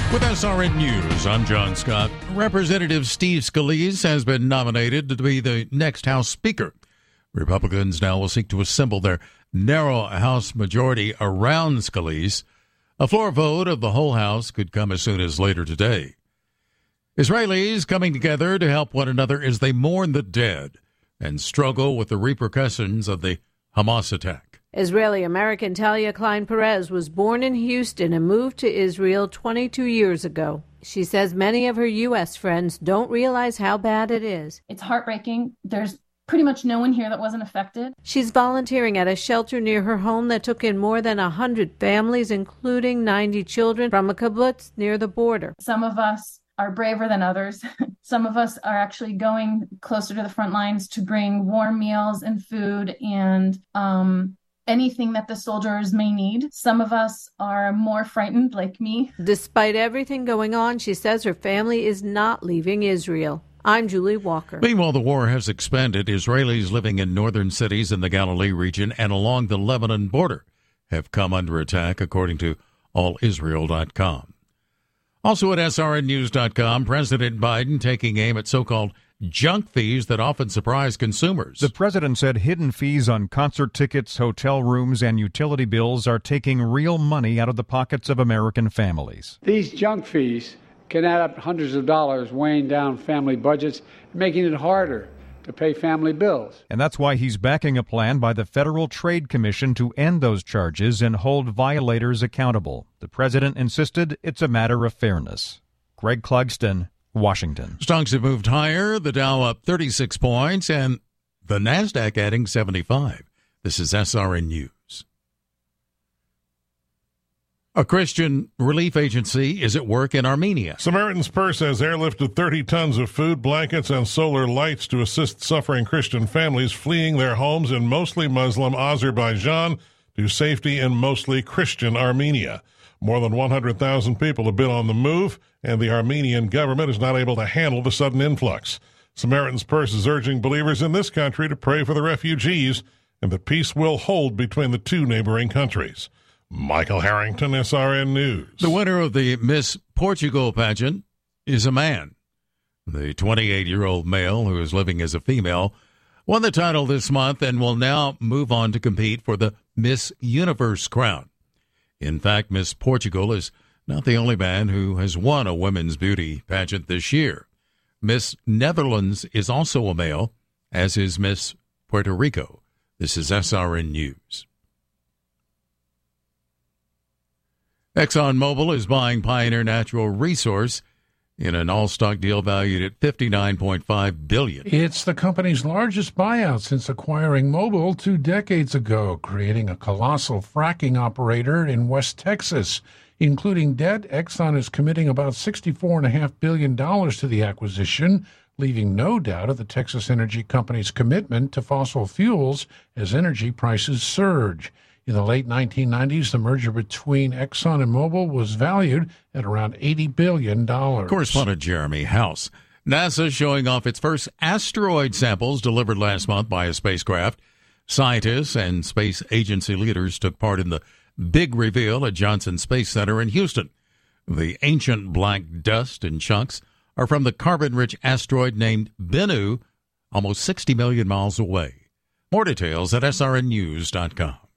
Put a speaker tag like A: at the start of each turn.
A: With SRN News, I'm John Scott. Representative Steve Scalise has been nominated to be the next House Speaker. Republicans now will seek to assemble their narrow House majority around Scalise. A floor vote of the whole House could come as soon as later today. Israelis coming together to help one another as they mourn the dead and struggle with the repercussions of the Hamas attack.
B: Israeli-American Talia Klein-Perez was born in Houston and moved to Israel 22 years ago. She says many of her U.S. friends don't realize how bad it is.
C: It's heartbreaking. There's pretty much no one here that wasn't affected.
B: She's volunteering at a shelter near her home that took in more than 100 families, including 90 children from a kibbutz near the border.
C: Some of us are braver than others. Some of us are actually going closer to the front lines to bring warm meals and food and anything that the soldiers may need. Some of us are more frightened, like me.
B: Despite everything going on, she says her family is not leaving Israel. I'm Julie Walker.
A: Meanwhile, the war has expanded. Israelis living in northern cities in the Galilee region and along the Lebanon border have come under attack, according to allisrael.com. Also at srnnews.com, President Biden taking aim at so-called junk fees that often surprise consumers.
D: The president said hidden fees on concert tickets, hotel rooms, and utility bills are taking real money out of the pockets of American families.
E: These junk fees can add up hundreds of dollars, weighing down family budgets, making it harder to pay family bills.
D: And that's why he's backing a plan by the Federal Trade Commission to end those charges and hold violators accountable. The president insisted it's a matter of fairness. Greg Clugston, Washington.
A: Stocks have moved higher, the Dow up 36 points, and the NASDAQ adding 75. This is SRN News. A Christian relief agency is at work in Armenia.
F: Samaritan's Purse has airlifted 30 tons of food, blankets, and solar lights to assist suffering Christian families fleeing their homes in mostly Muslim Azerbaijan to safety in mostly Christian Armenia. More than 100,000 people have been on the move, and the Armenian government is not able to handle the sudden influx. Samaritan's Purse is urging believers in this country to pray for the refugees and that peace will hold between the two neighboring countries. Michael Harrington, SRN News.
A: The winner of the Miss Portugal pageant is a man. The 28-year-old male, who is living as a female, won the title this month and will now move on to compete for the Miss Universe crown. In fact, Miss Portugal is not the only man who has won a women's beauty pageant this year. Miss Netherlands is also a male, as is Miss Puerto Rico. This is SRN News. ExxonMobil is buying Pioneer Natural Resource in an all-stock deal valued at $59.5 billion.
G: It's the company's largest buyout since acquiring Mobil 2 decades ago, creating a colossal fracking operator in West Texas. Including debt, Exxon is committing about $64.5 billion to the acquisition, leaving no doubt of the Texas Energy Company's commitment to fossil fuels as energy prices surge. In the late 1990s, the merger between Exxon and Mobil was valued at around $80 billion.
A: Correspondent Jeremy House. NASA showing off its first asteroid samples delivered last month by a spacecraft. Scientists and space agency leaders took part in the big reveal at Johnson Space Center in Houston. The ancient black dust and chunks are from the carbon-rich asteroid named Bennu, almost 60 million miles away. More details at srnnews.com.